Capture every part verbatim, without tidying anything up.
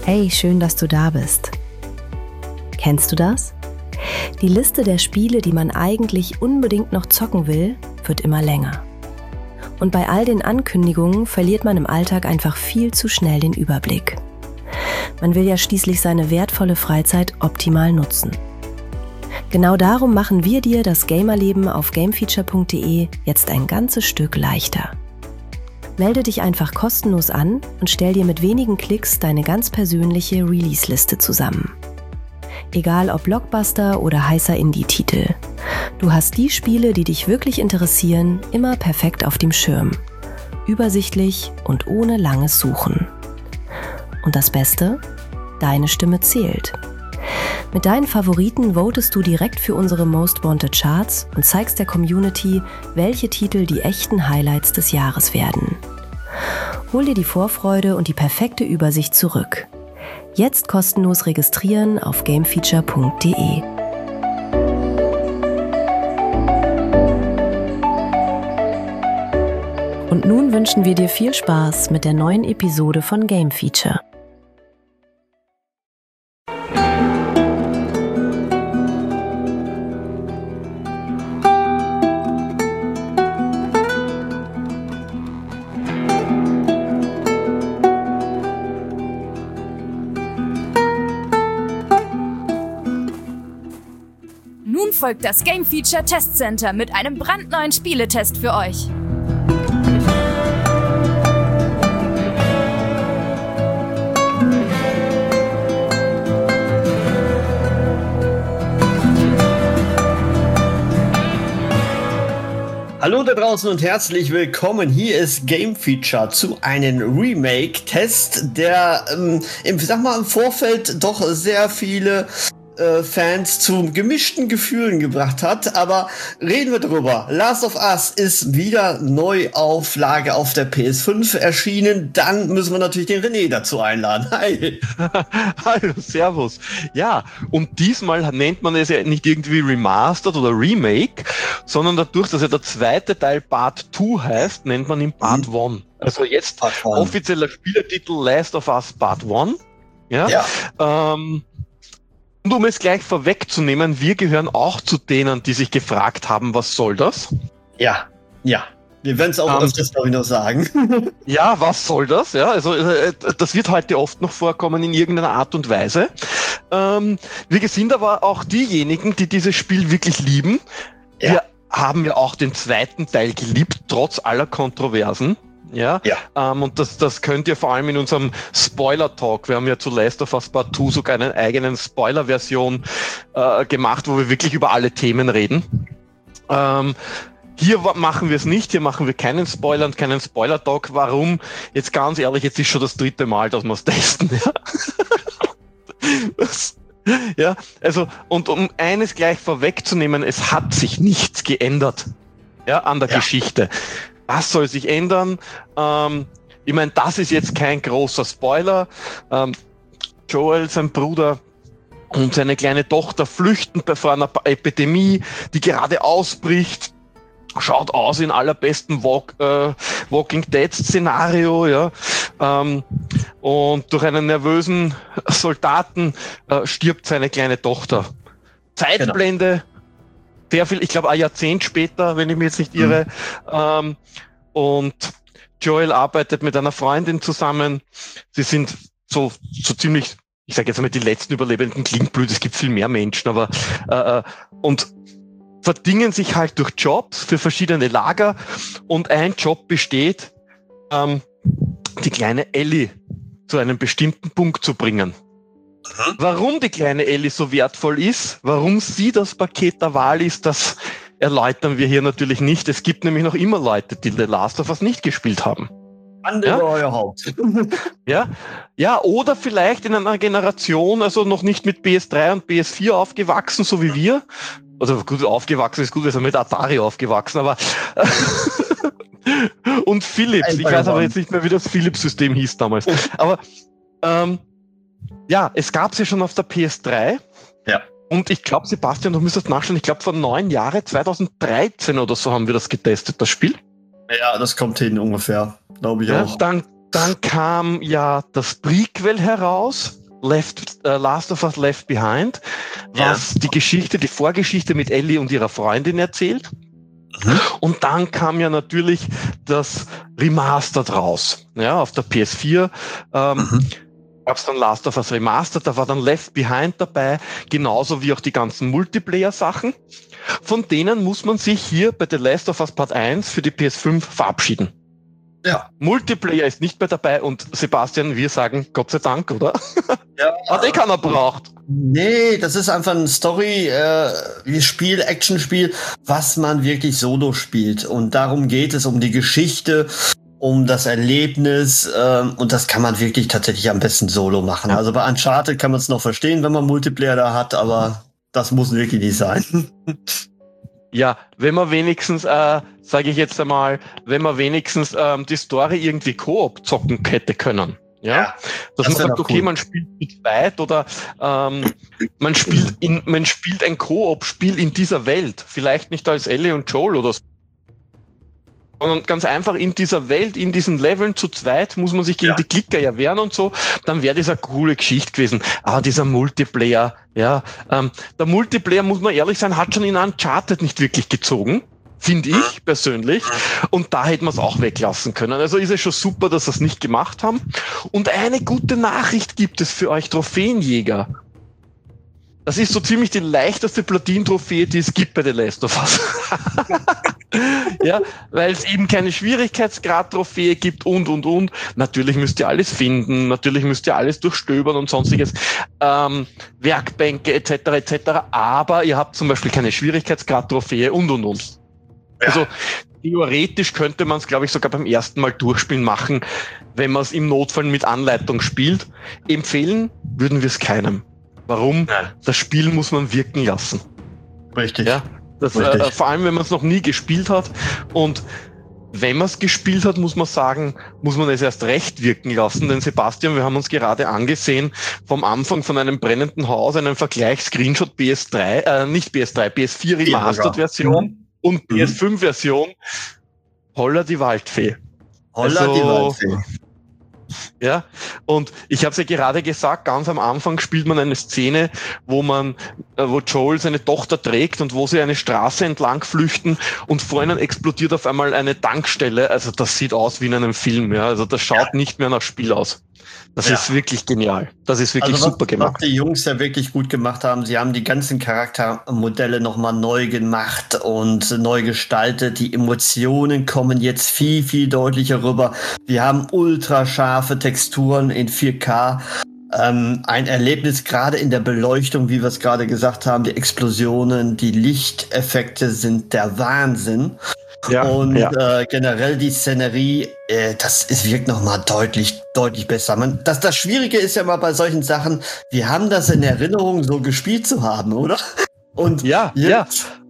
Hey, schön, dass du da bist. Kennst du das? Die Liste der Spiele, die man eigentlich unbedingt noch zocken will, wird immer länger. Und bei all den Ankündigungen verliert man im Alltag einfach viel zu schnell den Überblick. Man will ja schließlich seine wertvolle Freizeit optimal nutzen. Genau darum machen wir dir das Gamerleben auf gamefeature punkt de jetzt ein ganzes Stück leichter. Melde dich einfach kostenlos an und stell dir mit wenigen Klicks deine ganz persönliche Release-Liste zusammen. Egal ob Blockbuster oder heißer Indie-Titel. Du hast die Spiele, die dich wirklich interessieren, immer perfekt auf dem Schirm. Übersichtlich und ohne langes Suchen. Und das Beste? Deine Stimme zählt. Mit deinen Favoriten votest du direkt für unsere Most Wanted Charts und zeigst der Community, welche Titel die echten Highlights des Jahres werden. Hol dir die Vorfreude und die perfekte Übersicht zurück. Jetzt kostenlos registrieren auf gamefeature punkt de. Und nun wünschen wir dir viel Spaß mit der neuen Episode von Game Feature. Nun folgt das Game Feature Test Center mit einem brandneuen Spieletest für euch. Hallo da draußen und herzlich willkommen. Hier ist Game Feature zu einem Remake-Test, der ähm, im, sag mal, im Vorfeld doch sehr viele äh, Fans zu gemischten Gefühlen gebracht hat. Aber reden wir drüber. Last of Us ist wieder Neuauflage auf der P S fünf erschienen. Dann müssen wir natürlich den René dazu einladen. Hi. Hallo, servus. Ja, und diesmal nennt man es ja nicht irgendwie Remastered oder Remake, sondern dadurch, dass ja der zweite Teil Part zwei heißt, nennt man ihn Part Mhm. eins. Also jetzt offizieller Spielertitel Last of Us Part eins. Ja. Ja. Ähm, und um es gleich vorwegzunehmen, wir gehören auch zu denen, die sich gefragt haben, was soll das? Ja, ja. Wir werden es auch Ähm, öfters, glaube ich, noch sagen. Ja, was soll das? Ja, also äh, das wird heute oft noch vorkommen in irgendeiner Art und Weise. Ähm, wir sind aber auch diejenigen, die dieses Spiel wirklich lieben. Ja. Wir haben ja auch den zweiten Teil geliebt, trotz aller Kontroversen. Ja, Ja. Ähm, und das, das könnt ihr vor allem in unserem Spoiler-Talk, wir haben ja zu Last of Us Part zwei sogar einen eigenen Spoiler-Version äh, gemacht, wo wir wirklich über alle Themen reden. Ähm, Hier wa- machen wir es nicht, hier machen wir keinen Spoiler und keinen Spoiler-Talk. Warum? Jetzt ganz ehrlich, jetzt ist schon das dritte Mal, dass wir es testen. Ja? Das, ja, also, und um eines gleich vorwegzunehmen, es hat sich nichts geändert, ja, an der Ja. Geschichte. Was soll sich ändern? Ähm, ich meine, das ist jetzt kein großer Spoiler. Ähm, Joel, sein Bruder, und seine kleine Tochter flüchten vor einer Pa- Epidemie, die gerade ausbricht. Schaut aus in allerbesten Walk, äh, Walking Dead Szenario, ja. Ähm, und durch einen nervösen Soldaten äh, stirbt seine kleine Tochter. Zeitblende, sehr viel, ich glaube ein Jahrzehnt später, wenn ich mich jetzt nicht irre. Ähm, und Joel arbeitet mit einer Freundin zusammen. Sie sind so, so ziemlich, ich sage jetzt einmal, die letzten Überlebenden, klingt blöd, es gibt viel mehr Menschen, aber äh, äh, und verdingen sich halt durch Jobs für verschiedene Lager, und ein Job besteht, ähm, die kleine Ellie zu einem bestimmten Punkt zu bringen. Mhm. Warum die kleine Ellie so wertvoll ist, warum sie das Paket der Wahl ist, das erläutern wir hier natürlich nicht. Es gibt nämlich noch immer Leute, die The Last of Us nicht gespielt haben. Andere Ja? euer Haupt. Ja, ja, oder vielleicht in einer Generation, also noch nicht mit P S drei und P S vier aufgewachsen, so wie wir. Also gut, aufgewachsen ist gut, wir sind mit Atari aufgewachsen, aber und Philips, ich weiß aber jetzt nicht mehr, wie das Philips-System hieß damals. Aber ähm, ja, es gab es ja schon auf der P S drei. Ja. Und ich glaube, Sebastian, du müsstest nachschauen, ich glaube vor neun Jahren, zweitausenddreizehn oder so haben wir das getestet, das Spiel. Ja, das kommt hin ungefähr, glaube ich Ja, auch. dann, dann kam ja das Prequel heraus, Left, äh, Last of Us Left Behind, was ja. die Geschichte, die Vorgeschichte mit Ellie und ihrer Freundin erzählt. Mhm. Und dann kam ja natürlich das Remastered raus, ja, auf der P S vier. Ähm, mhm. gab es dann Last of Us Remastered, da war dann Left Behind dabei, genauso wie auch die ganzen Multiplayer-Sachen. Von denen muss man sich hier bei The Last of Us Part eins für die P S fünf verabschieden. Ja. Multiplayer ist nicht mehr dabei und Sebastian, wir sagen Gott sei Dank, oder? Ja. Hat eh keiner braucht. Nee, das ist einfach ein Story, äh, Spiel, Actionspiel, was man wirklich solo spielt. Und darum geht es, um die Geschichte, um das Erlebnis, äh, und das kann man wirklich tatsächlich am besten solo machen. Also bei Uncharted kann man es noch verstehen, wenn man Multiplayer da hat, aber das muss wirklich nicht sein. Ja, wenn man wenigstens, äh, sage ich jetzt einmal, wenn man wenigstens ähm, die Story irgendwie Koop zocken hätte können. Ja, ja, dass das man sagt, okay, cool. man spielt mit weit oder ähm, man spielt in, man spielt ein Koop-Spiel in dieser Welt, vielleicht nicht als Ellie und Joel oder so, sondern ganz einfach in dieser Welt, in diesen Leveln zu zweit muss man sich gegen ja. die Klicker ja wehren und so, dann wäre das eine coole Geschichte gewesen. Aber dieser Multiplayer, ja, ähm, der Multiplayer, muss man ehrlich sein, hat schon in Uncharted nicht wirklich gezogen. Finde ich persönlich. Und da hätte man es auch weglassen können. Also ist es schon super, dass sie es nicht gemacht haben. Und eine gute Nachricht gibt es für euch Trophäenjäger. Das ist so ziemlich die leichteste Platin-Trophäe, die es gibt bei The Last of Us. Ja, weil es eben keine Schwierigkeitsgrad-Trophäe gibt und, und, und. Natürlich müsst ihr alles finden, natürlich müsst ihr alles durchstöbern und sonstiges, ähm, Werkbänke et cetera et cetera. Aber ihr habt zum Beispiel keine Schwierigkeitsgrad-Trophäe und, und, und. Ja. Also theoretisch könnte man es, glaube ich, sogar beim ersten Mal durchspielen machen, wenn man es im Notfall mit Anleitung spielt. Empfehlen würden wir es keinem. Warum? Nein. Das Spiel muss man wirken lassen. Richtig. Ja, das, Richtig. Äh, vor allem, wenn man es noch nie gespielt hat. Und wenn man es gespielt hat, muss man sagen, muss man es erst recht wirken lassen. Denn Sebastian, wir haben uns gerade angesehen, vom Anfang von einem brennenden Haus, einen Vergleich-Screenshot P S drei, äh, nicht P S drei, P S vier Remastered-Version mhm. und P S fünf Version. Holla die Waldfee. Holla also, die Waldfee. Ja, und ich habe es ja gerade gesagt, ganz am Anfang spielt man eine Szene, wo man, äh, wo Joel seine Tochter trägt und wo sie eine Straße entlang flüchten und vor ihnen explodiert auf einmal eine Tankstelle. Also das sieht aus wie in einem Film, ja. Also das schaut ja. nicht mehr nach Spiel aus. Das ja. ist wirklich genial. Das ist wirklich also was, super gemacht. Was die Jungs ja wirklich gut gemacht haben, sie haben die ganzen Charaktermodelle nochmal neu gemacht und neu gestaltet. Die Emotionen kommen jetzt viel, viel deutlicher rüber. Wir haben ultra scharfe Texturen in vier K. Ähm, ein Erlebnis gerade in der Beleuchtung, wie wir es gerade gesagt haben. Die Explosionen, die Lichteffekte sind der Wahnsinn. Ja, und ja. Äh, generell die Szenerie, äh, das ist, wirkt nochmal deutlich, deutlich besser. Man, das, das Schwierige ist ja mal bei solchen Sachen, wir haben das in Erinnerung, so gespielt zu haben, oder? Und ja, ja.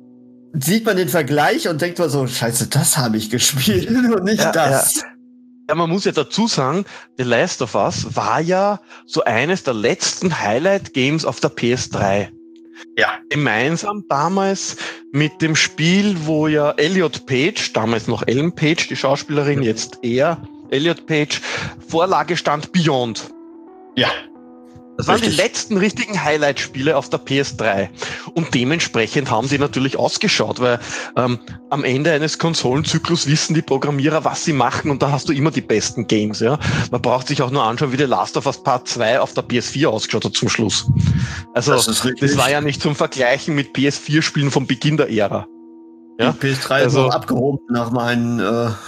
sieht man den Vergleich und denkt man so, scheiße, das habe ich gespielt und nicht ja, das. Ja. Ja, man muss ja dazu sagen, The Last of Us war ja so eines der letzten Highlight-Games auf der P S drei. Ja. Gemeinsam damals mit dem Spiel, wo ja Elliot Page, damals noch Ellen Page, die Schauspielerin, jetzt eher Elliot Page, Vorlage stand Beyond. Ja. Das waren Richtig. die letzten richtigen Highlight-Spiele auf der P S drei. Und dementsprechend haben die natürlich ausgeschaut, weil ähm, am Ende eines Konsolenzyklus wissen die Programmierer, was sie machen, und da hast du immer die besten Games. Ja, man braucht sich auch nur anschauen, wie The Last of Us Part zwei auf der P S vier ausgeschaut hat zum Schluss. Also das, das war ja nicht zum Vergleichen mit P S vier Spielen vom Beginn der Ära. Ja? Die P S drei also, ist noch abgehoben nach meinen,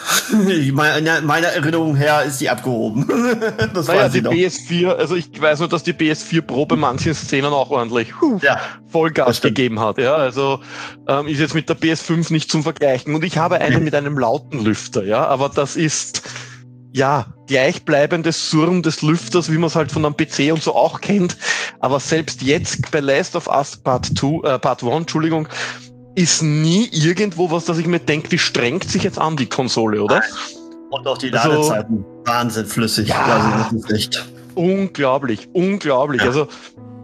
äh, meiner, meiner Erinnerung her ist die abgehoben. Das naja, die noch. P S vier, also ich weiß nur, dass die P S vier Pro bei manchen Szenen auch ordentlich huh, ja, Vollgas gegeben hat. Ja, also ähm, ist jetzt mit der P S fünf nicht zum Vergleichen. Und ich habe eine mit einem lauten Lüfter, ja, aber das ist ja gleichbleibendes Surren des Lüfters, wie man es halt von einem P C und so auch kennt. Aber selbst jetzt bei Last of Us Part zwei, äh, Part eins, Entschuldigung, ist nie irgendwo was, dass ich mir denke, wie strengt sich jetzt an die Konsole, oder? Und auch die Ladezeiten. Also, Wahnsinn flüssig. Ja, das ist echt. Unglaublich, unglaublich. Ja. Also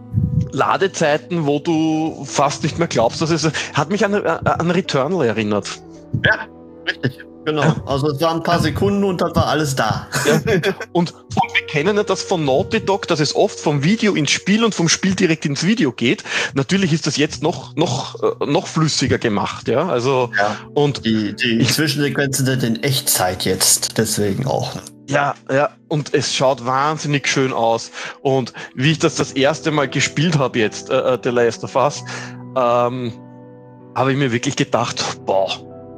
Ladezeiten, wo du fast nicht mehr glaubst, dass es hat mich an, an Returnal erinnert. Ja, richtig. Genau. Ja. Also es waren ein paar Sekunden und dann war alles da. Ja. Und, und wie kennen ja das von Naughty Dog, dass es oft vom Video ins Spiel und vom Spiel direkt ins Video geht. Natürlich ist das jetzt noch noch noch flüssiger gemacht, ja. Also ja. und die, die ich, Zwischensequenzen sind in Echtzeit jetzt, deswegen auch. Ja, ja, und es schaut wahnsinnig schön aus. Und wie ich das das erste Mal gespielt habe jetzt, äh, The Last of Us, ähm, habe ich mir wirklich gedacht, boah,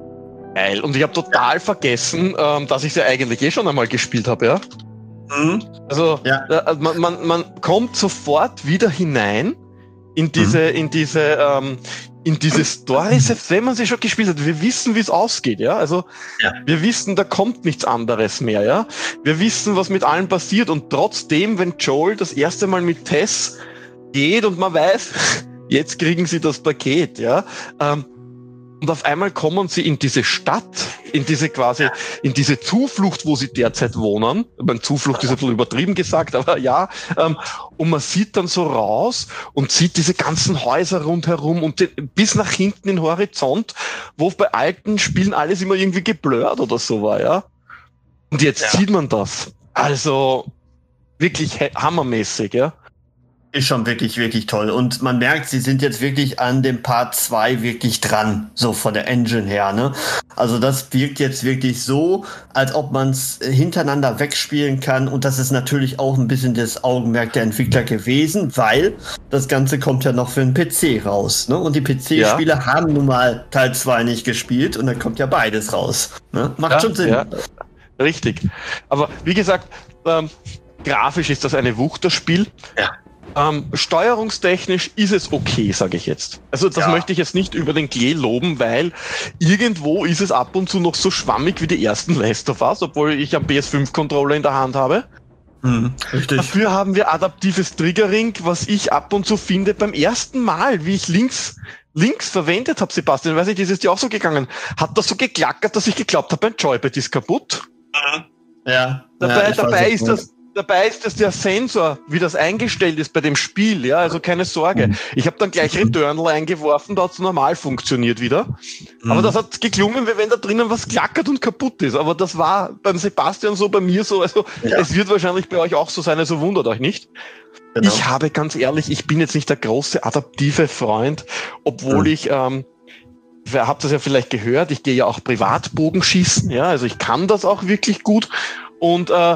geil. Und ich habe total ja. vergessen, ähm, dass ich sie ja eigentlich eh schon einmal gespielt habe, ja. Mhm. Also ja. äh, man, man, man kommt sofort wieder hinein in diese, mhm. in diese, ähm, in diese Story, selbst wenn man sie schon gespielt hat. Wir wissen, wie es ausgeht, ja. Also ja. wir wissen, da kommt nichts anderes mehr, ja. Wir wissen, was mit allen passiert, und trotzdem, wenn Joel das erste Mal mit Tess geht und man weiß, jetzt kriegen sie das Paket, ja. Ähm, Und auf einmal kommen sie in diese Stadt, in diese quasi, in diese Zuflucht, wo sie derzeit wohnen. Meine Zuflucht ist ein bisschen übertrieben gesagt, aber ja. Ähm, und man sieht dann so raus und sieht diese ganzen Häuser rundherum und den, bis nach hinten den Horizont, wo bei alten Spielen alles immer irgendwie geblurrt oder so war, ja. Und jetzt ja. sieht man das. Also wirklich hammermäßig, ja. Ist schon wirklich, wirklich toll. Und man merkt, sie sind jetzt wirklich an dem Part zwei wirklich dran, so von der Engine her, ne? Also das wirkt jetzt wirklich so, als ob man es hintereinander wegspielen kann. Und das ist natürlich auch ein bisschen das Augenmerk der Entwickler gewesen, weil das Ganze kommt ja noch für den P C raus, ne? Und die P C-Spieler ja. haben nun mal Teil zwei nicht gespielt, und dann kommt ja beides raus, ne? Macht ja, schon Sinn. Ja. Richtig. Aber wie gesagt, ähm, grafisch ist das eine Wucht, das Spiel. Ja. Ähm, steuerungstechnisch ist es okay, sage ich jetzt. Also das ja. möchte ich jetzt nicht über den Klee loben, weil irgendwo ist es ab und zu noch so schwammig wie die ersten Last of Us, obwohl ich einen P S fünf Controller in der Hand habe. Hm, richtig. Dafür haben wir adaptives Triggering, was ich ab und zu finde beim ersten Mal, wie ich links links verwendet habe, Sebastian, weiß ich, ist es dir auch so gegangen, hat das so geklackert, dass ich geglaubt habe, mein Joypad ist kaputt. Ja. Dabei, ja, dabei ist das Dabei ist das der Sensor, wie das eingestellt ist bei dem Spiel, ja, also keine Sorge. Mhm. Ich habe dann gleich Returnal eingeworfen, da hat es normal funktioniert wieder. Mhm. Aber das hat geklungen, wie wenn da drinnen was klackert und kaputt ist. Aber das war beim Sebastian so, bei mir so, also ja. es wird wahrscheinlich bei euch auch so sein, also wundert euch nicht. Genau. Ich habe ganz ehrlich, ich bin jetzt nicht der große adaptive Freund, obwohl mhm. ich, ähm, ihr habt das ja vielleicht gehört, ich gehe ja auch Privatbogenschießen, ja, also ich kann das auch wirklich gut, und äh,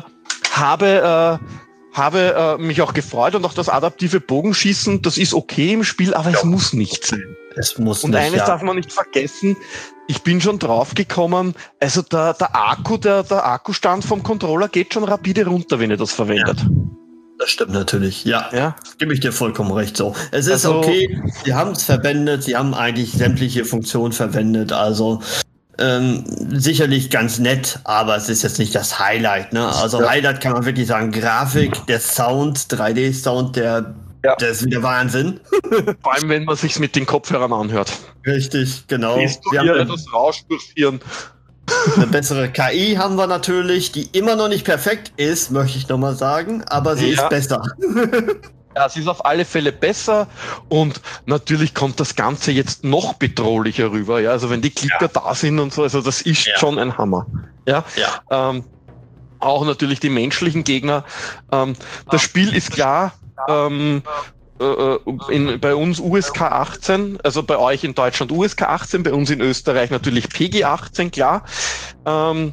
habe äh, habe äh, mich auch gefreut, und auch das adaptive Bogenschießen, das ist okay im Spiel, aber ja. es muss nicht sein. Es muss und nicht, eines ja. darf man nicht vergessen, ich bin schon drauf gekommen, also der, der Akku, der, der Akkustand vom Controller geht schon rapide runter, wenn ihr das verwendet. Ja. Das stimmt natürlich, ja. ja. Gebe ich dir vollkommen recht so. Es ist also, okay, sie haben es verwendet, sie haben eigentlich sämtliche Funktionen verwendet, also Ähm, sicherlich ganz nett, aber es ist jetzt nicht das Highlight, ne? Also ja. Highlight kann man wirklich sagen, Grafik, der Sound, drei D-Sound, der, ja. der ist wieder Wahnsinn. Vor allem, wenn man sich's mit den Kopfhörern anhört. Richtig, genau. Siehst du hier etwas Rausch durchführen. Eine bessere K I haben wir natürlich, die immer noch nicht perfekt ist, möchte ich nochmal sagen, aber sie ja. ist besser. Ja, es ist auf alle Fälle besser, und natürlich kommt das Ganze jetzt noch bedrohlicher rüber. Ja, also wenn die Klicker ja. da sind und so, also das ist ja. schon ein Hammer. Ja, ja. Ähm, auch natürlich die menschlichen Gegner. Ähm, das Spiel ist klar, ähm, äh, in, bei uns U S K achtzehn, also bei euch in Deutschland U S K achtzehn, bei uns in Österreich natürlich P G achtzehn, klar. Ähm,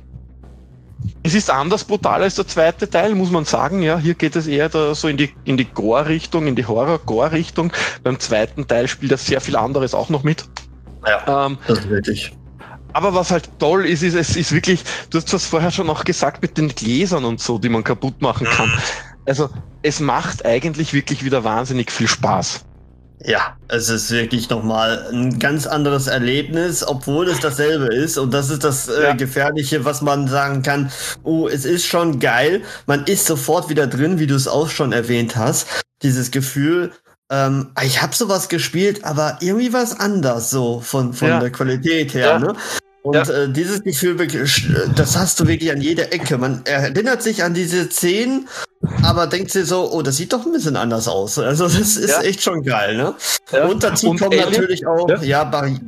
Es ist anders brutal als der zweite Teil, muss man sagen. Ja, hier geht es eher da so in die in die Gore-Richtung, in die Horror-Gore-Richtung. Beim zweiten Teil spielt das sehr viel anderes auch noch mit. Ja, ähm, das ist wirklich. Aber was halt toll ist, ist, es ist wirklich, du hast das vorher schon auch gesagt, mit den Gläsern und so, die man kaputt machen kann. Also, es macht eigentlich wirklich wieder wahnsinnig viel Spaß. Ja, es ist wirklich nochmal ein ganz anderes Erlebnis, obwohl es dasselbe ist. Und das ist das äh, ja. Gefährliche, was man sagen kann. Oh, es ist schon geil. Man ist sofort wieder drin, wie du es auch schon erwähnt hast. Dieses Gefühl, ähm, ich habe sowas gespielt, aber irgendwie was anders so von, von ja. der Qualität her. Ja. Ne? Und ja. äh, dieses Gefühl, das hast du wirklich an jeder Ecke. Man erinnert sich an diese Szenen, aber denkt sie so, oh, das sieht doch ein bisschen anders aus. Also das ist ja. echt schon geil, ne? Ja. Und dazu und kommen Alien, natürlich auch ja, ja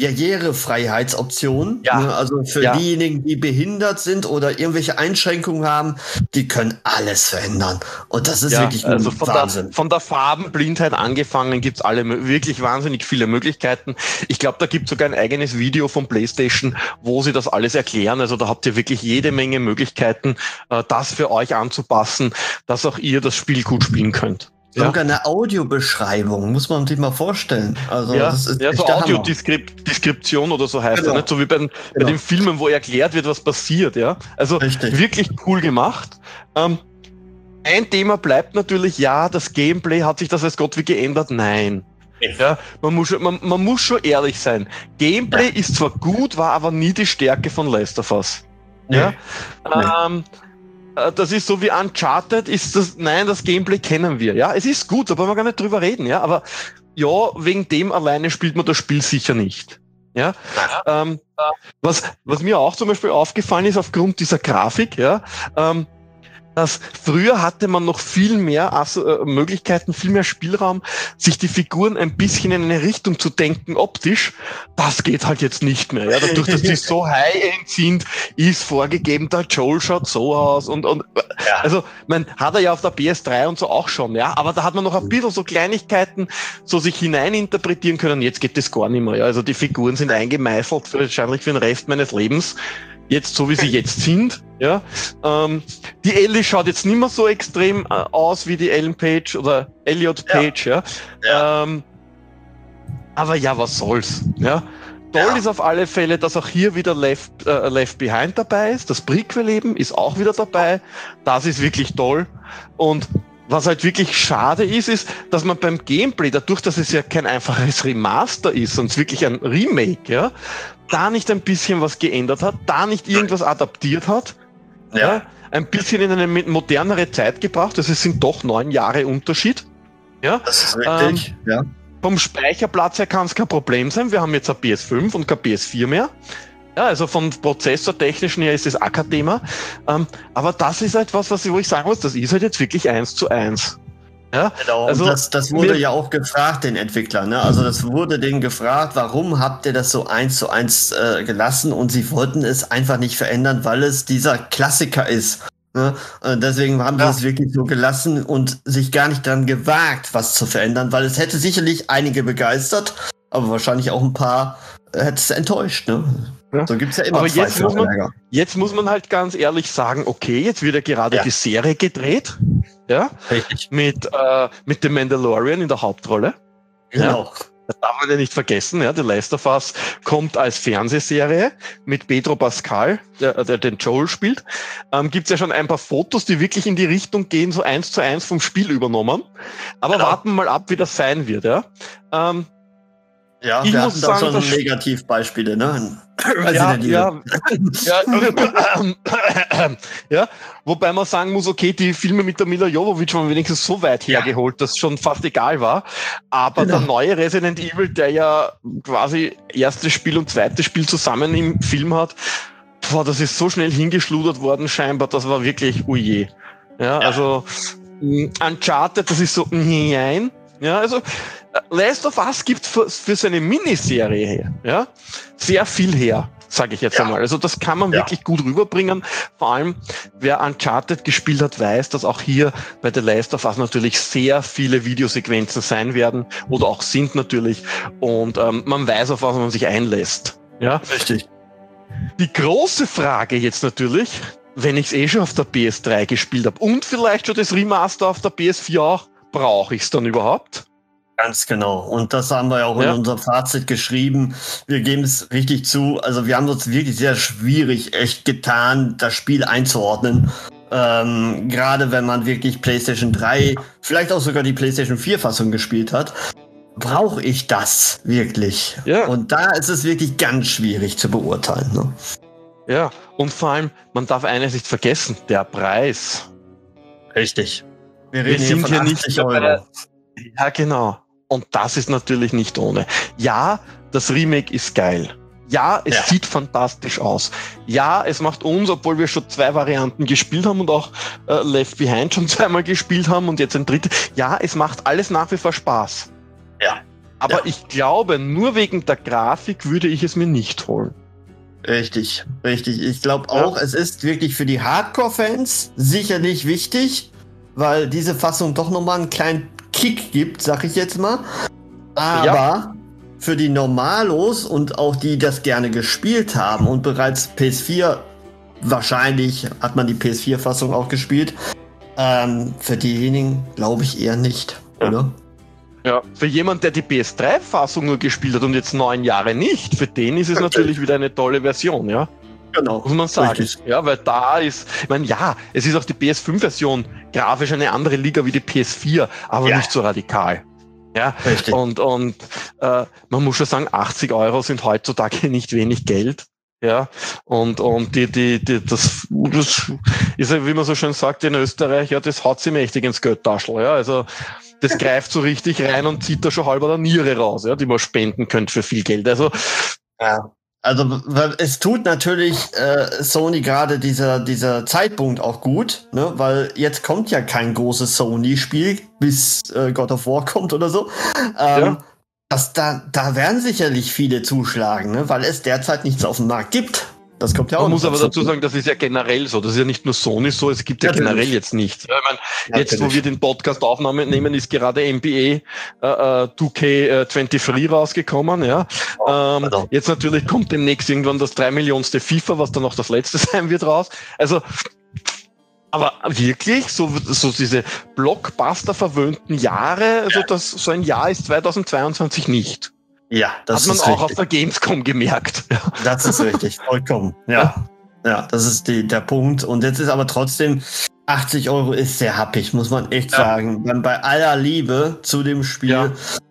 Barrierefreiheitsoptionen. Ja. Ne? Also für ja. diejenigen, die behindert sind oder irgendwelche Einschränkungen haben, die können alles verändern. Und das ist ja, wirklich also von Wahnsinn. Der, von der Farbenblindheit angefangen gibt's alle wirklich wahnsinnig viele Möglichkeiten. Ich glaube, da gibt es sogar ein eigenes Video von PlayStation, wo sie das alles erklären. Also da habt ihr wirklich jede Menge Möglichkeiten, äh, das für euch anzupassen, dass auch ihr das Spiel gut spielen könnt. Sogar ja. eine Audiobeschreibung, muss man sich mal vorstellen. Also ja, das ist ja so Audiodeskription oder so heißt genau. das, nicht? So wie bei, genau. bei den Filmen, wo erklärt wird, was passiert. Ja, also Richtig. wirklich cool gemacht. Ähm, ein Thema bleibt natürlich, ja, das Gameplay, hat sich das als Gott wie geändert? Nein. Ja, man muss, man, man muss schon ehrlich sein. Gameplay ja. ist zwar gut, war aber nie die Stärke von Last of Us. Nee. Ja? Nee. Ähm, Das ist so wie Uncharted, ist das, nein, das Gameplay kennen wir, ja. Es ist gut, da wollen wir gar nicht drüber reden, ja. Aber ja, wegen dem alleine spielt man das Spiel sicher nicht. Ja. ja. Ähm, was, was mir auch zum Beispiel aufgefallen ist, aufgrund dieser Grafik, ja, ähm, dass früher hatte man noch viel mehr also, äh, Möglichkeiten, viel mehr Spielraum, sich die Figuren ein bisschen in eine Richtung zu denken, optisch. Das geht halt jetzt nicht mehr. Ja? Dadurch, dass die so high-end sind, ist vorgegeben, der Joel schaut so aus und, und ja. also man hat er ja auf der P S drei und so auch schon, ja, aber da hat man noch ein bisschen so Kleinigkeiten so sich hineininterpretieren können. Jetzt geht das gar nicht mehr. Ja? Also die Figuren sind eingemeißelt, für, wahrscheinlich für den Rest meines Lebens. Jetzt, so wie sie jetzt sind, ja. Ähm, die Ellie schaut jetzt nicht mehr so extrem äh, aus wie die Ellen Page oder Elliot Page, ja. ja. ja. Ähm, aber ja, was soll's, ja. Toll ja. ist auf alle Fälle, dass auch hier wieder Left, äh, Left Behind dabei ist. Das Prequel-Leben ist auch wieder dabei. Das ist wirklich toll. Und was halt wirklich schade ist, ist, dass man beim Gameplay, dadurch, dass es ja kein einfaches Remaster ist, sondern wirklich ein Remake, ja, da nicht ein bisschen was geändert hat, da nicht irgendwas adaptiert hat, ja. ja ein bisschen in eine modernere Zeit gebracht, also es sind doch neun Jahre Unterschied. Ja, das ist richtig, ähm, ja. Vom Speicherplatz her kann es kein Problem sein, wir haben jetzt eine P S fünf und keine P S vier mehr. Ja, also vom Prozessortechnischen her ist das auch kein Thema. Ähm, aber das ist halt was, was ich, wo ich sagen muss, das ist halt jetzt wirklich eins zu eins. Ja, genau, also, und das, das wurde ja auch gefragt, den Entwicklern. Ne? Also das wurde denen gefragt, warum habt ihr das so eins zu eins äh, gelassen? Und sie wollten es einfach nicht verändern, weil es dieser Klassiker ist. Ne? Und deswegen haben ja. sie es wirklich so gelassen und sich gar nicht dran gewagt, was zu verändern, weil es hätte sicherlich einige begeistert, aber wahrscheinlich auch ein paar äh, hätte es enttäuscht. Ne? Ja. So gibt's ja immer. Aber jetzt muss, man, jetzt muss man halt ganz ehrlich sagen, okay, jetzt wird ja gerade ja. die Serie gedreht, ja, Richtig. mit äh, mit dem Mandalorian in der Hauptrolle. Genau. Ja. Das darf man ja nicht vergessen, ja, The Last of Us kommt als Fernsehserie mit Pedro Pascal, der, der den Joel spielt. Ähm, gibt's ja schon ein paar Fotos, die wirklich in die Richtung gehen, so eins zu eins vom Spiel übernommen. Aber genau. warten wir mal ab, wie das sein wird, ja. Ähm, Ja, ich wir muss hatten sagen, da schon Negativbeispiele, ne? Ja, ja, ja, ja, wobei man sagen muss, okay, die Filme mit der Mila Jovovich waren wenigstens so weit hergeholt, dass schon fast egal war. Aber genau. der neue Resident Evil, der ja quasi erstes Spiel und zweites Spiel zusammen im Film hat, boah, das ist so schnell hingeschludert worden scheinbar, das war wirklich uje. Ja, ja. Also Uncharted, das ist so nein. Ja, also Last of Us gibt für, für seine Miniserie her, ja, sehr viel her, sage ich jetzt ja. einmal. Also das kann man ja. wirklich gut rüberbringen. Vor allem, wer Uncharted gespielt hat, weiß, dass auch hier bei The Last of Us natürlich sehr viele Videosequenzen sein werden oder auch sind natürlich. Und ähm, man weiß, auf was man sich einlässt. Ja, richtig. Die große Frage jetzt natürlich, wenn ich es eh schon auf der P S drei gespielt habe und vielleicht schon das Remaster auf der P S vier auch, brauche ich es dann überhaupt? Ganz genau. Und das haben wir ja auch ja. in unserem Fazit geschrieben. Wir geben es richtig zu. Also wir haben uns wirklich sehr schwierig echt getan, das Spiel einzuordnen. Ähm, gerade wenn man wirklich PlayStation drei, vielleicht auch sogar die PlayStation vier Fassung gespielt hat. Brauche ich das wirklich? Ja. Und da ist es wirklich ganz schwierig zu beurteilen. Ne? Ja, und vor allem, man darf eines nicht vergessen, der Preis. Richtig. Wir, reden Wir sind hier, hier nicht Euro. Ja, genau. Und das ist natürlich nicht ohne. Ja, das Remake ist geil. Ja, es Ja. sieht fantastisch aus. Ja, es macht uns, obwohl wir schon zwei Varianten gespielt haben und auch äh, Left Behind schon zweimal gespielt haben und jetzt ein drittes. Ja, es macht alles nach wie vor Spaß. Ja. Aber Ja. ich glaube, nur wegen der Grafik würde ich es mir nicht holen. Richtig, richtig. Ich glaube Ja. auch, es ist wirklich für die Hardcore-Fans sicherlich wichtig, weil diese Fassung doch nochmal einen kleinen Kick gibt, sag ich jetzt mal. Aber Ja. für die Normalos und auch die, die das gerne gespielt haben und bereits P S vier, wahrscheinlich hat man die P S vier-Fassung auch gespielt, ähm, für diejenigen glaube ich eher nicht, Ja. oder? Ja. Für jemand, der die P S drei Fassung nur gespielt hat und jetzt neun Jahre nicht, für den ist es Okay. natürlich wieder eine tolle Version, ja. Genau. Muss man sagen. Richtig. Ja, weil da ist, ich meine, ja, es ist auch die P S fünf Version grafisch eine andere Liga wie die P S vier, aber Ja. nicht so radikal. Ja, Richtig. und, und äh, man muss schon sagen, achtzig Euro sind heutzutage nicht wenig Geld. Ja, und, und die, die, die, das, das ist ja, wie man so schön sagt in Österreich, ja, das haut sie mächtig ins Geldtaschel, ja, also, das greift so richtig rein und zieht da schon halber der Niere raus, ja, die man spenden könnte für viel Geld, also, Ja. Also weil es tut natürlich äh, Sony gerade dieser dieser Zeitpunkt auch gut, ne? Weil jetzt kommt ja kein großes Sony-Spiel, bis äh, God of War kommt oder so. Ähm, Ja. das, da, da werden sicherlich viele zuschlagen, ne? Weil es derzeit nichts auf dem Markt gibt. Das kommt ja auch man noch muss aber dazu. dazu sagen, das ist ja generell so. Das ist ja nicht nur Sony so, es gibt ja Natürlich. generell jetzt nichts. Ja, ich meine, jetzt, wo Natürlich. wir den Podcast aufnehmen nehmen, ist gerade N B A äh, zwei K dreiundzwanzig rausgekommen. Ja. Ähm, pardon. jetzt natürlich kommt demnächst irgendwann das drei Millionste FIFA, was dann noch das letzte sein wird, raus. Also, aber wirklich, so, so diese Blockbuster-verwöhnten Jahre, also das, so ein Jahr ist zweitausendzweiundzwanzig nicht. Ja, das Hat man ist auch auf richtig. der Gamescom gemerkt. Ja. Das ist richtig, vollkommen. Ja. Ja, das ist die, der Punkt. Und jetzt ist aber trotzdem, achtzig Euro ist sehr happig, muss man echt Ja. sagen. Dann bei aller Liebe zu dem Spiel, Ja.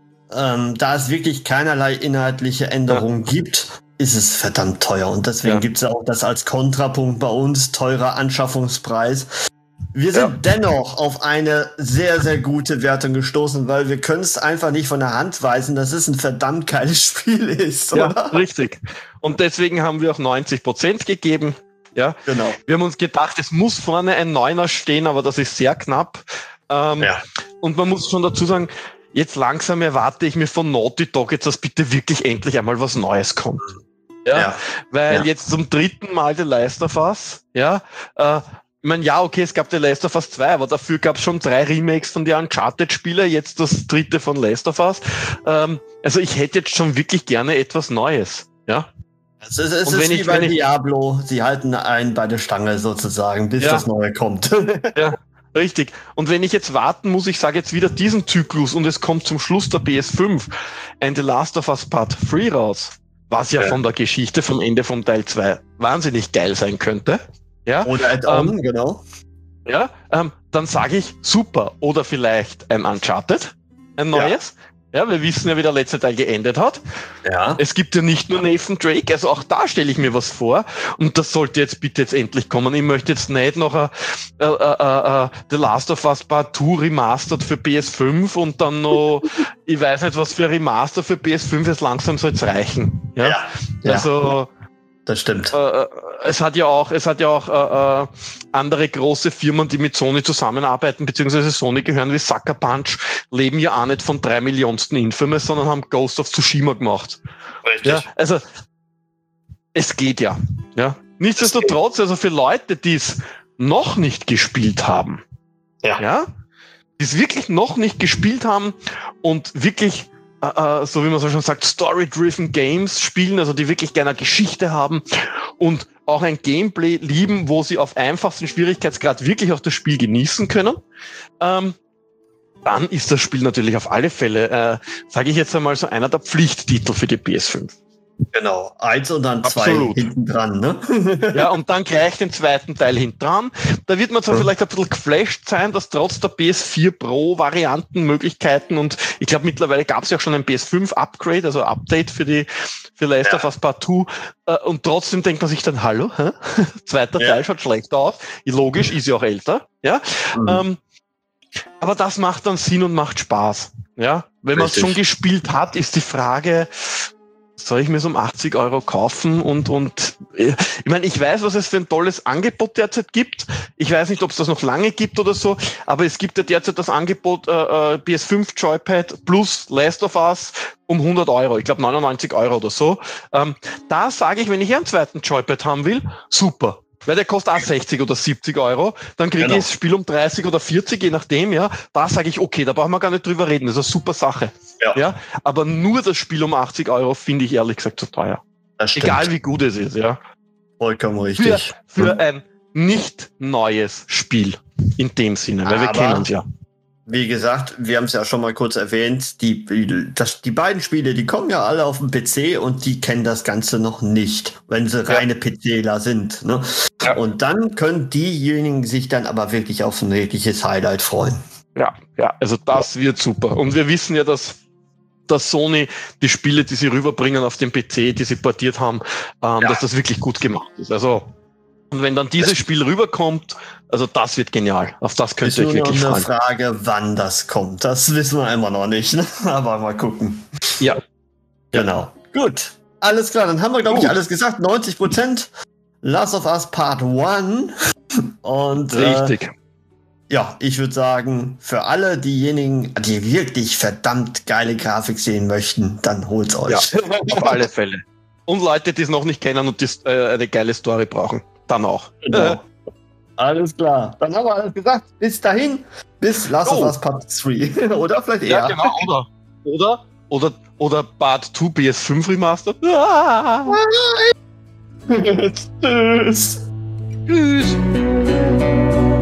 ähm, da es wirklich keinerlei inhaltliche Änderungen gibt, ist es verdammt teuer. Und deswegen Ja. gibt es auch das als Kontrapunkt bei uns, teurer Anschaffungspreis. Wir sind Ja. dennoch auf eine sehr, sehr gute Wertung gestoßen, weil wir können es einfach nicht von der Hand weisen, dass es ein verdammt geiles Spiel ist, Ja, oder? richtig. Und deswegen haben wir auch neunzig Prozent gegeben. Ja, Genau. wir haben uns gedacht, es muss vorne ein Neuner stehen, aber das ist sehr knapp. Ähm, Ja. Und man muss schon dazu sagen, jetzt langsam erwarte ich mir von Naughty Dog jetzt, dass bitte wirklich endlich einmal was Neues kommt. Ja, Ja. weil Ja. jetzt zum dritten Mal The Last of Us, ja, äh, ich meine, ja, okay, es gab The Last of Us zwei, aber dafür gab es schon drei Remakes von den Uncharted-Spielen, jetzt das dritte von Last of Us. Ähm, also ich hätte jetzt schon wirklich gerne etwas Neues, ja. Es ist, es Und ist wenn wie ich- bei wenn ich- Diablo, sie halten einen bei der Stange sozusagen, bis Ja. das Neue kommt. Ja, richtig. Und wenn ich jetzt warten muss, ich sage jetzt wieder diesen Zyklus und es kommt zum Schluss der P S fünf ein The Last of Us Part drei raus, was ja, Ja. von der Geschichte vom Ende vom Teil zwei wahnsinnig geil sein könnte. Ja, Oder Add-on, Ähm, genau. ja, ähm, dann sage ich super. Oder vielleicht ein Uncharted, ein Ja. neues. Ja, wir wissen ja, wie der letzte Teil geendet hat. Ja. Es gibt ja nicht nur Nathan Drake, also auch da stelle ich mir was vor. Und das sollte jetzt bitte jetzt endlich kommen. Ich möchte jetzt nicht noch ein, äh, äh, äh, The Last of Us Part zwei Remastered für P S fünf und dann noch, ich weiß nicht, was für ein Remaster für P S fünf, jetzt langsam soll es reichen. Ja, Ja. Ja. also Das stimmt. äh, es hat ja auch, es hat ja auch äh, äh, andere große Firmen, die mit Sony zusammenarbeiten, beziehungsweise Sony gehören wie Sucker Punch, leben ja auch nicht von drei Millionsten Infamous, sondern haben Ghost of Tsushima gemacht. Richtig. Ja, also es geht ja. Ja. Nichtsdestotrotz, also für Leute, die es noch nicht gespielt haben, Ja. ja, die es wirklich noch nicht gespielt haben und wirklich äh, so wie man so schon sagt, Story-driven Games spielen, also die wirklich gerne eine Geschichte haben und auch ein Gameplay lieben, wo sie auf einfachsten Schwierigkeitsgrad wirklich auch das Spiel genießen können, ähm, dann ist das Spiel natürlich auf alle Fälle, äh, sage ich jetzt einmal, so einer der Pflichttitel für die P S fünf. Genau. Eins und dann zwei Absolut. hinten dran, ne? Ja, und dann gleich den zweiten Teil hintran. Da wird man zwar Ja. vielleicht ein bisschen geflasht sein, dass trotz der P S vier Pro Varianten, Möglichkeiten und ich glaube mittlerweile gab es ja auch schon ein P S fünf Upgrade, also Update für die für Last Ja. of Us Part zwei äh, und trotzdem denkt man sich dann, hallo, hä? Zweiter Ja. Teil schaut schlecht aus. Logisch, ist ja auch älter, ja. Mhm. Ähm, aber das macht dann Sinn und macht Spaß, ja. Wenn man es Richtig. schon gespielt hat, ist die Frage, soll ich mir so um achtzig Euro kaufen und, und ich meine, ich weiß, was es für ein tolles Angebot derzeit gibt. Ich weiß nicht, ob es das noch lange gibt oder so, aber es gibt ja derzeit das Angebot äh, P S fünf Joypad plus Last of Us um hundert Euro. Ich glaube neunundneunzig Euro oder so. Ähm, da sage ich, wenn ich einen zweiten Joypad haben will, super. Weil der kostet auch sechzig oder siebzig Euro, dann kriege genau. ich das Spiel um dreißig oder vierzig, je nachdem, ja. Da sage ich, okay, da brauchen wir gar nicht drüber reden, das ist eine super Sache. Ja. ja? Aber nur das Spiel um achtzig Euro finde ich ehrlich gesagt zu teuer. Egal wie gut es ist, ja. Vollkommen richtig. Für, für ein nicht neues Spiel in dem Sinne, weil Aber wir kennen es ja. Wie gesagt, wir haben es ja schon mal kurz erwähnt, die, das, die beiden Spiele, die kommen ja alle auf dem P C und die kennen das Ganze noch nicht, wenn sie ja. reine PCler sind. Ne? Ja. Und dann können diejenigen sich dann aber wirklich auf ein wirkliches Highlight freuen. Ja, ja, also das wird super. Und wir wissen ja, dass, dass Sony die Spiele, die sie rüberbringen auf den P C, die sie portiert haben, ähm, ja. dass das wirklich gut gemacht ist. Also und wenn dann dieses Spiel rüberkommt, also das wird genial. Auf das könnt ihr euch wirklich freuen. Ist nur eine Frage, wann das kommt. Das wissen wir immer noch nicht. Ne? Aber mal gucken. Ja. Genau. Gut. Alles klar. Dann haben wir, glaube ich, alles gesagt. neunzig Prozent Last of Us Part eins. Und, Richtig. Äh, ja, ich würde sagen, für alle diejenigen, die wirklich verdammt geile Grafik sehen möchten, dann holt's euch. Ja, auf alle Fälle. Und Leute, die es noch nicht kennen und die äh, eine geile Story brauchen. Dann auch. Genau. Äh. Alles klar. Dann haben wir alles gesagt. Bis dahin. Bis Last oh. of Us Part drei. Oder vielleicht eher. Ja, genau. Oder, oder, oder, oder Part zwei P S fünf Remastered. Ah. Tschüss. Tschüss.